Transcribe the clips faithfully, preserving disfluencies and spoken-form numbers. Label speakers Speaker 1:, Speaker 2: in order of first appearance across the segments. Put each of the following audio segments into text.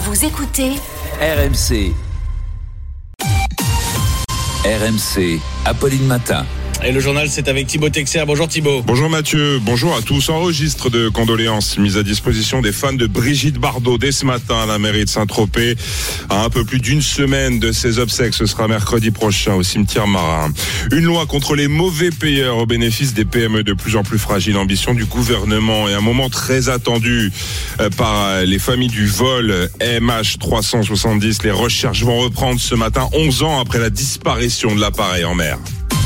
Speaker 1: Vous écoutez
Speaker 2: R M C. R M C, Apolline Matin.
Speaker 3: Et le journal, c'est avec Thibaut Texer. Bonjour Thibaut.
Speaker 4: Bonjour Mathieu, bonjour à tous. En registre de condoléances mis à disposition des fans de Brigitte Bardot dès ce matin à la mairie de Saint-Tropez. À un peu plus d'une semaine de ses obsèques, ce sera mercredi prochain au cimetière Marin. Une loi contre les mauvais payeurs au bénéfice des P M E de plus en plus fragiles. Ambition du gouvernement et un moment très attendu par les familles du vol M H trois cent soixante-dix. Les recherches vont reprendre ce matin, onze ans après la disparition de l'appareil en mer.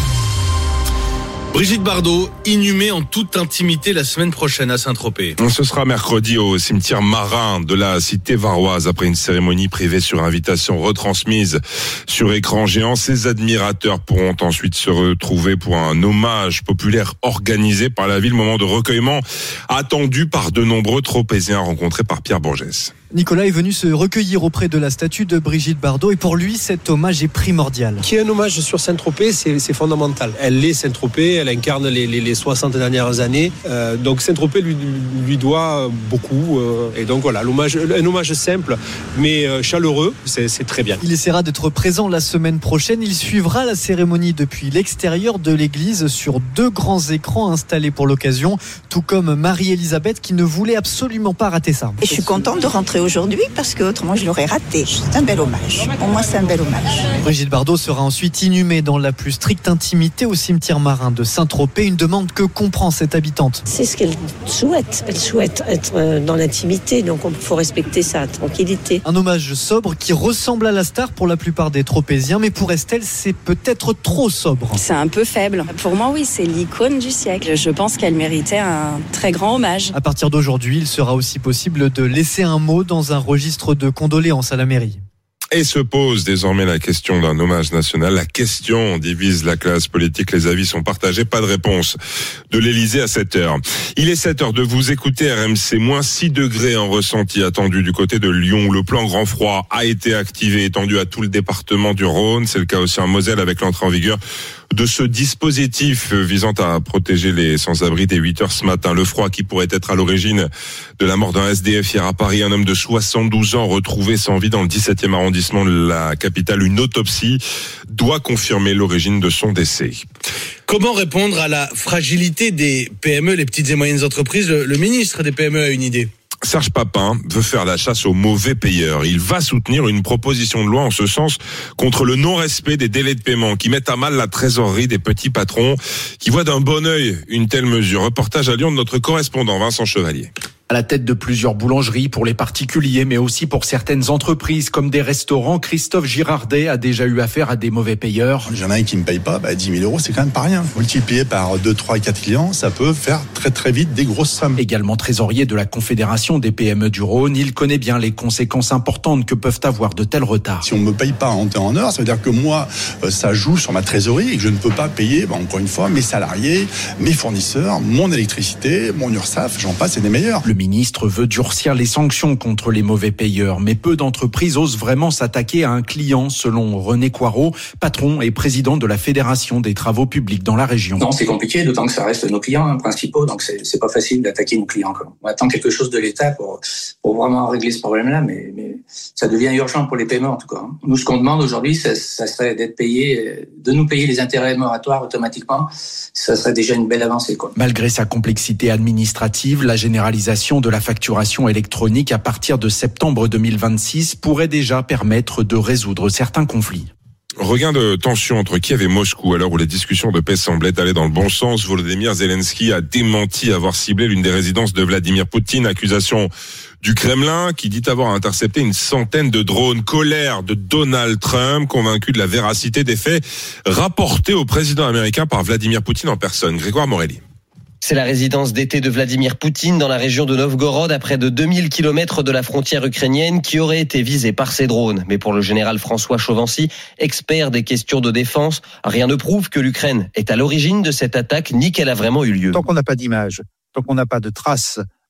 Speaker 3: Brigitte Bardot, inhumée en toute intimité la semaine prochaine à Saint-Tropez.
Speaker 4: Ce sera mercredi au cimetière Marin de la cité varoise après une cérémonie privée sur invitation retransmise sur écran géant. Ses admirateurs pourront ensuite se retrouver pour un hommage populaire organisé par la ville, moment de recueillement attendu par de nombreux Tropéziens rencontrés par Pierre Bourgès.
Speaker 5: Nicolas est venu se recueillir auprès de la statue de Brigitte Bardot et pour lui, cet hommage est primordial.
Speaker 6: Qu'il y ait un hommage sur Saint-Tropez, c'est, c'est fondamental. Elle est Saint-Tropez, elle incarne les, les, les soixante dernières années. Euh, donc Saint-Tropez lui, lui doit beaucoup. Euh, et donc voilà, l'hommage, un hommage simple mais chaleureux, c'est, c'est très bien.
Speaker 5: Il essaiera d'être présent la semaine prochaine. Il suivra la cérémonie depuis l'extérieur de l'église sur deux grands écrans installés pour l'occasion, tout comme Marie-Elisabeth qui ne voulait absolument pas rater ça.
Speaker 7: Et je suis contente de rentrer aujourd'hui parce que autrement je l'aurais raté. C'est un bel hommage. Pour moi, c'est un bel hommage.
Speaker 5: Brigitte Bardot sera ensuite inhumée dans la plus stricte intimité au cimetière Marin de Saint-Tropez. Une demande que comprend cette habitante.
Speaker 8: C'est ce qu'elle souhaite. Elle souhaite être dans l'intimité, donc il faut respecter sa tranquillité.
Speaker 5: Un hommage sobre qui ressemble à la star pour la plupart des Tropéziens, mais pour Estelle, c'est peut-être trop sobre.
Speaker 9: C'est un peu faible. Pour moi, oui, c'est l'icône du siècle. Je pense qu'elle méritait un très grand hommage.
Speaker 5: À partir d'aujourd'hui, il sera aussi possible de laisser un mot dans un registre de condoléances à la mairie.
Speaker 4: Et se pose désormais la question d'un hommage national. La question divise la classe politique. Les avis sont partagés. Pas de réponse de l'Élysée à sept heures. Il est sept heures de vous écouter R M C. Moins six degrés en ressenti attendu du côté de Lyon. Le plan grand froid a été activé, étendu à tout le département du Rhône. C'est le cas aussi en Moselle avec l'entrée en vigueur de ce dispositif visant à protéger les sans-abri dès huit heures ce matin. Le froid qui pourrait être à l'origine de la mort d'un S D F hier à Paris. Un homme de soixante-douze ans retrouvé sans vie dans le dix-septième arrondissement de la capitale. Une autopsie doit confirmer l'origine de son décès.
Speaker 3: Comment répondre à la fragilité des P M E, les petites et moyennes entreprises ? Le, le ministre des P M E a une idée.
Speaker 4: Serge Papin veut faire la chasse aux mauvais payeurs. Il va soutenir une proposition de loi en ce sens contre le non-respect des délais de paiement qui mettent à mal la trésorerie des petits patrons qui voient d'un bon œil une telle mesure. Reportage à Lyon de notre correspondant Vincent Chevalier.
Speaker 10: À la tête de plusieurs boulangeries pour les particuliers, mais aussi pour certaines entreprises comme des restaurants, Christophe Girardet a déjà eu affaire à des mauvais payeurs.
Speaker 11: Il y en a un qui ne me paye pas, bah dix mille euros, c'est quand même pas rien. Multiplié par deux, trois, quatre clients, ça peut faire très très vite des grosses sommes.
Speaker 10: Également trésorier de la Confédération des P M E du Rhône, il connaît bien les conséquences importantes que peuvent avoir de tels retards.
Speaker 11: Si on ne me paye pas en temps et en heure, ça veut dire que moi, ça joue sur ma trésorerie et que je ne peux pas payer, bah encore une fois, mes salariés, mes fournisseurs, mon électricité, mon URSSAF, j'en passe et des meilleurs.
Speaker 10: Le ministre veut durcir les sanctions contre les mauvais payeurs, mais peu d'entreprises osent vraiment s'attaquer à un client, selon René Coirot, patron et président de la Fédération des travaux publics dans la région.
Speaker 12: Non, c'est compliqué, d'autant que ça reste nos clients hein, principaux, donc c'est, c'est pas facile d'attaquer nos clients. Quoi. On attend quelque chose de l'État pour, pour vraiment régler ce problème-là, mais, mais ça devient urgent pour les paiements en tout cas. Hein. Nous, ce qu'on demande aujourd'hui, ça, ça serait d'être payé, de nous payer les intérêts moratoires automatiquement. Ça serait déjà une belle avancée. Quoi.
Speaker 10: Malgré sa complexité administrative, la généralisation de la facturation électronique à partir de septembre deux mille vingt-six pourrait déjà permettre de résoudre certains conflits.
Speaker 4: Regain de tension entre Kiev et Moscou à l'heure où les discussions de paix semblaient aller dans le bon sens. Volodymyr Zelensky a démenti avoir ciblé l'une des résidences de Vladimir Poutine. Accusation du Kremlin qui dit avoir intercepté une centaine de drones. Colère de Donald Trump, convaincu de la véracité des faits rapportés au président américain par Vladimir Poutine en personne. Grégoire Morelli.
Speaker 13: C'est la résidence d'été de Vladimir Poutine dans la région de Novgorod, à près de deux mille kilomètres de la frontière ukrainienne, qui aurait été visée par ces drones. Mais pour le général François Chauvency, expert des questions de défense, rien ne prouve que l'Ukraine est à l'origine de cette attaque, ni qu'elle a vraiment eu lieu.
Speaker 14: Tant qu'on n'a pas d'image, tant qu'on n'a pas de traces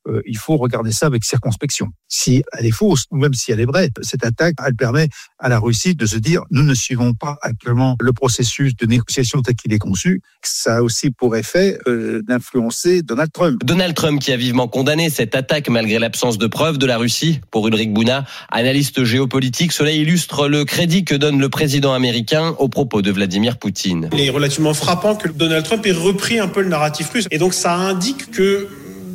Speaker 1: euh, il faut regarder ça avec circonspection. Si elle est fausse, ou même si elle est vraie, cette attaque, elle permet à la Russie de se dire nous ne suivons pas actuellement le processus de négociation tel qu'il est conçu. Ça a aussi pour effet euh, d'influencer Donald Trump.
Speaker 13: Donald Trump qui a vivement condamné cette attaque malgré l'absence de preuves de la Russie. Pour Ulrich Bouna, analyste géopolitique, cela illustre le crédit que donne le président américain aux propos de Vladimir Poutine.
Speaker 14: Il est relativement frappant que Donald Trump ait repris un peu le narratif russe. Et donc ça indique que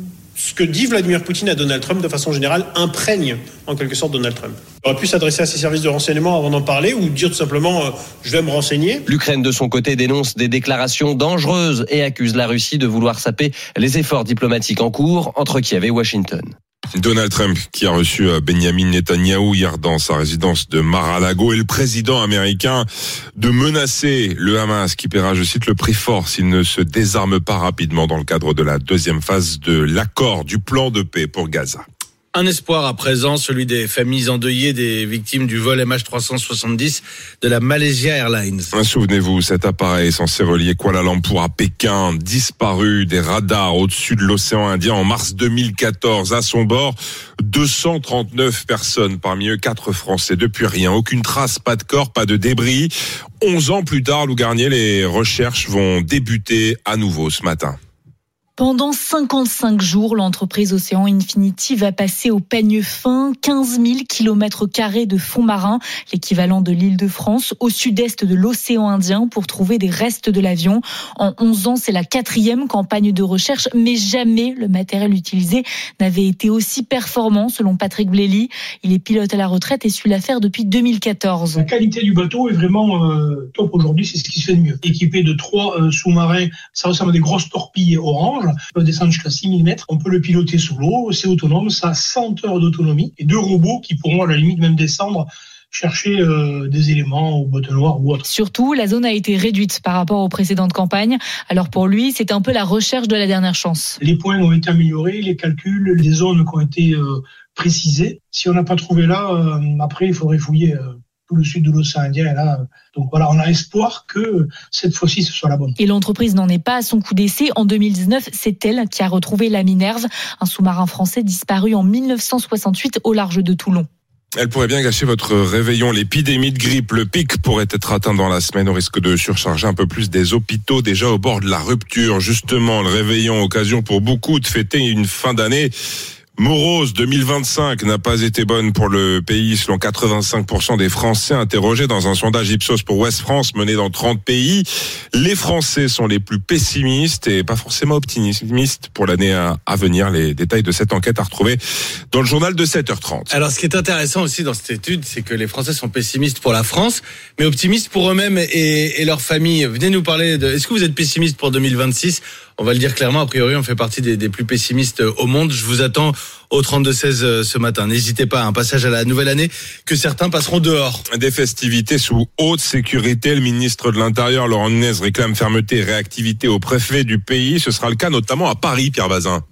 Speaker 14: ce que dit Vladimir Poutine à Donald Trump de façon générale imprègne en quelque sorte Donald Trump. Il aurait pu s'adresser à ses services de renseignement avant d'en parler ou dire tout simplement euh, je vais me renseigner.
Speaker 13: L'Ukraine de son côté dénonce des déclarations dangereuses et accuse la Russie de vouloir saper les efforts diplomatiques en cours entre Kiev et Washington.
Speaker 4: Donald Trump qui a reçu Benjamin Netanyahou hier dans sa résidence de Mar-a-Lago et le président américain de menacer le Hamas qui paiera, je cite, le prix fort s'il ne se désarme pas rapidement dans le cadre de la deuxième phase de l'accord du plan de paix pour Gaza.
Speaker 3: Un espoir à présent, celui des familles endeuillées des victimes du vol M H trois cent soixante-dix de la Malaysia Airlines.
Speaker 4: Souvenez-vous, cet appareil censé relier Kuala Lumpur à Pékin, disparu des radars au-dessus de l'océan Indien en mars deux mille quatorze. À son bord, deux cent trente-neuf personnes, parmi eux quatre Français. Depuis rien, aucune trace, pas de corps, pas de débris. Onze ans plus tard, Lou Garnier, les recherches vont débuter à nouveau ce matin.
Speaker 15: Pendant cinquante-cinq jours, l'entreprise Océan Infinity va passer au peigne fin quinze mille kilomètres carrés de fonds marins, l'équivalent de l'Île-de-France, au sud-est de l'océan Indien pour trouver des restes de l'avion. En onze ans, c'est la quatrième campagne de recherche, mais jamais le matériel utilisé n'avait été aussi performant, selon Patrick Blély. Il est pilote à la retraite et suit l'affaire depuis deux mille quatorze.
Speaker 16: La qualité du bateau est vraiment euh, top aujourd'hui, c'est ce qui se fait de mieux. Équipé de trois euh, sous-marins, ça ressemble à des grosses torpilles orange. On peut descendre jusqu'à six mille mètres, on peut le piloter sous l'eau, c'est autonome, ça a cent heures d'autonomie. Et deux robots qui pourront à la limite même descendre, chercher euh, des éléments au boîte noire ou autre.
Speaker 15: Surtout, la zone a été réduite par rapport aux précédentes campagnes. Alors pour lui, c'est un peu la recherche de la dernière chance.
Speaker 16: Les points ont été améliorés, les calculs, les zones qui ont été euh, précisées. Si on n'a pas trouvé là, euh, après il faudrait fouiller euh, tout le sud de l'océan Indien. Et là, donc voilà, on a espoir que cette fois-ci ce soit la bonne.
Speaker 15: Et l'entreprise n'en est pas à son coup d'essai. En deux mille dix-neuf, c'est elle qui a retrouvé la Minerve, un sous-marin français disparu en mille neuf cent soixante-huit au large de Toulon.
Speaker 4: Elle pourrait bien gâcher votre réveillon. L'épidémie de grippe, le pic pourrait être atteint dans la semaine au risque de surcharger un peu plus des hôpitaux déjà au bord de la rupture. Justement, le réveillon, occasion pour beaucoup de fêter une fin d'année morose. deux mille vingt-cinq n'a pas été bonne pour le pays selon quatre-vingt-cinq pour cent des Français interrogés dans un sondage Ipsos pour Ouest France mené dans trente pays. Les Français sont les plus pessimistes et pas forcément optimistes pour l'année à venir. Les détails de cette enquête à retrouver dans le journal de sept heures trente.
Speaker 3: Alors ce qui est intéressant aussi dans cette étude, c'est que les Français sont pessimistes pour la France, mais optimistes pour eux-mêmes et, et leur famille. Venez nous parler de... Est-ce que vous êtes pessimiste pour deux mille vingt-six ? On va le dire clairement, a priori, on fait partie des, des plus pessimistes au monde. Je vous attends au trente-deux seize ce matin. N'hésitez pas, un passage à la nouvelle année que certains passeront dehors.
Speaker 4: Des festivités sous haute sécurité. Le ministre de l'Intérieur, Laurent Nunez, réclame fermeté et réactivité au préfet du pays. Ce sera le cas notamment à Paris, Pierre Bazin.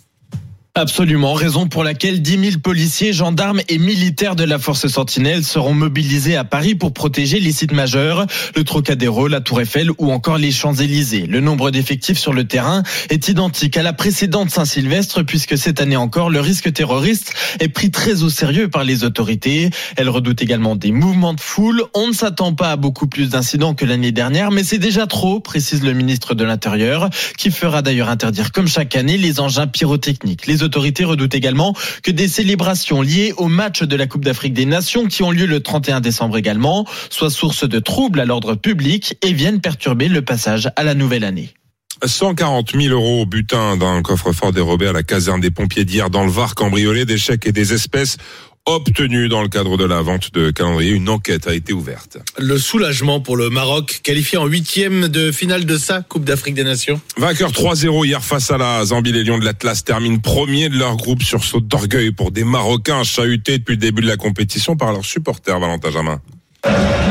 Speaker 17: Absolument, raison pour laquelle dix mille policiers, gendarmes et militaires de la force Sentinelle seront mobilisés à Paris pour protéger les sites majeurs, le Trocadéro, la Tour Eiffel ou encore les Champs-Élysées. Le nombre d'effectifs sur le terrain est identique à la précédente Saint-Sylvestre puisque cette année encore, le risque terroriste est pris très au sérieux par les autorités. Elle redoute également des mouvements de foule. On ne s'attend pas à beaucoup plus d'incidents que l'année dernière, mais c'est déjà trop, précise le ministre de l'Intérieur, qui fera d'ailleurs interdire comme chaque année les engins pyrotechniques. Les autorités redoutent également que des célébrations liées au match de la Coupe d'Afrique des Nations qui ont lieu le trente et un décembre également soient source de troubles à l'ordre public et viennent perturber le passage à la nouvelle année.
Speaker 4: cent quarante mille euros au butin d'un coffre-fort dérobé à la caserne des pompiers d'hier dans le Var, cambriolé, des chèques et des espèces obtenus dans le cadre de la vente de calendrier. Une enquête a été ouverte.
Speaker 3: Le soulagement pour le Maroc, qualifié en huitième de finale de sa Coupe d'Afrique des Nations.
Speaker 4: Vainqueur trois zéro hier face à la Zambie, les Lions de l'Atlas terminent premier de leur groupe sur saut d'orgueil pour des Marocains chahutés depuis le début de la compétition par leurs supporters, Valentin Jamin.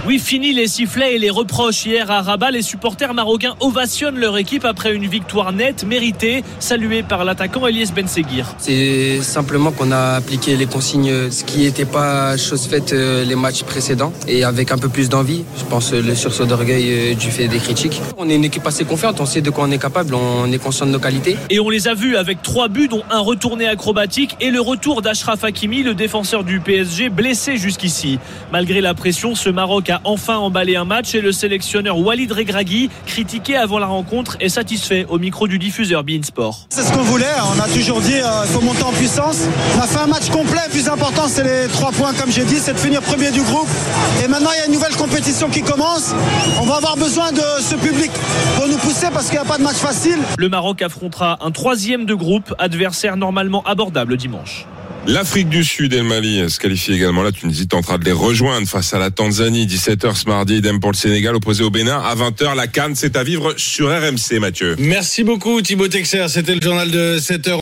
Speaker 18: Oui, fini les sifflets et les reproches. Hier à Rabat, les supporters marocains ovationnent leur équipe après une victoire nette, méritée, saluée par l'attaquant Eliès Benseguir.
Speaker 19: C'est simplement qu'on a appliqué les consignes, ce qui n'était pas chose faite les matchs précédents, et avec un peu plus d'envie. Je pense le sursaut d'orgueil du fait des critiques. On est une équipe assez confiante, on sait de quoi on est capable, on est conscient de nos qualités.
Speaker 18: Et on les a vus avec trois buts, dont un retourné acrobatique et le retour d'Achraf Hakimi, le défenseur du P S G, blessé jusqu'ici. Malgré la pression, ce Maroc a enfin emballé un match et le sélectionneur Walid Regragui, critiqué avant la rencontre, est satisfait au micro du diffuseur beIN Sport.
Speaker 20: C'est ce qu'on voulait, on a toujours dit qu'il euh, faut monter en puissance. On a fait un match complet, le plus important c'est les trois points comme j'ai dit, c'est de finir premier du groupe. Et maintenant il y a une nouvelle compétition qui commence. On va avoir besoin de ce public pour nous pousser parce qu'il n'y a pas de match facile.
Speaker 18: Le Maroc affrontera un troisième de groupe, adversaire normalement abordable dimanche.
Speaker 4: L'Afrique du Sud et le Mali se qualifient également. La Tunisie tentera de les rejoindre face à la Tanzanie. dix-sept heures ce mardi, idem pour le Sénégal opposé au Bénin. À vingt heures, la CAN, c'est à vivre sur R M C, Mathieu.
Speaker 3: Merci beaucoup Thibaut Texer, c'était le journal de sept heures.